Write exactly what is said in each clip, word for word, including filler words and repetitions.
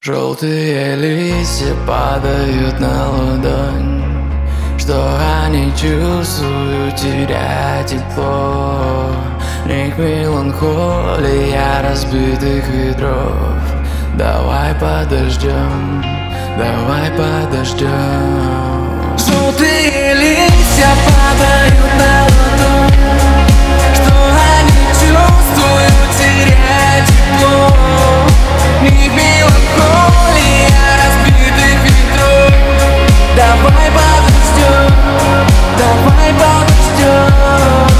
Желтые листья падают на ладонь, что они чувствуют, терять тепло. В них меланхолия разбитых ветров. Давай подождем, давай подождем. Желтые листья падают на ладонь, что они чувствуют, терять тепло. В них меланхолия разбитых ветров. Давай подождем, давай подождем.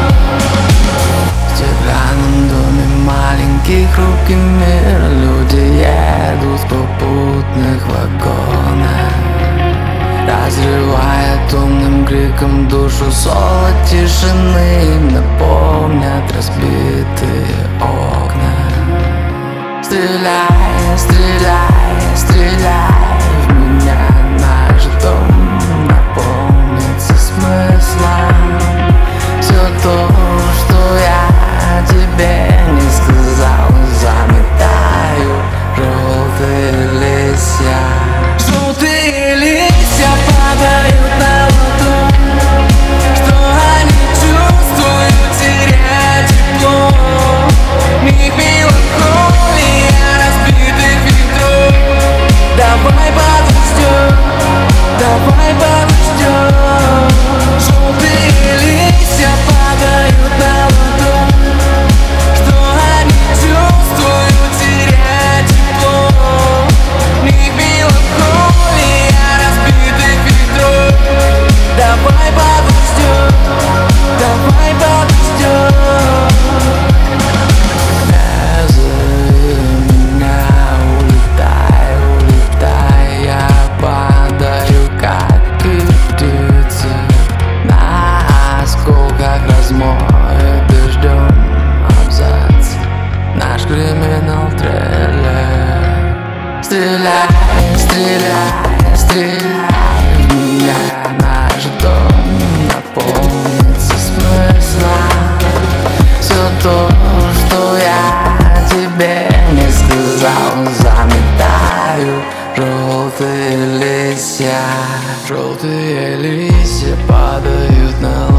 В стеклянном доме маленький хрупкий мир. Люди едут в попутных вагонах, разрывая томным криком душу. Соло тишины им напомнят разбитые окна. Стреляй, стреляй, стреляй в меня. Наш дом наполнится смыслом. Все то, что я тебе не сказал, заметаю желтые листья. Желтые листья падают на ладонь, что они чувствуют, терять тепло. В них меланхолия разбитых ветров. Давай подождем, давай подождем. Желтые листья падают на ладонь, что они чувствуют, терять тепло. В них меланхолия разбитых ветров. Давай подождем, давай подождем. Размоет дождем абзац наш криминал трейлер. Стреляй, стреляй, стреляй в меня. Наш дом наполнится смыслом. Все то, что я тебе не сказал, заметаю желтые листья. Желтые листья падают на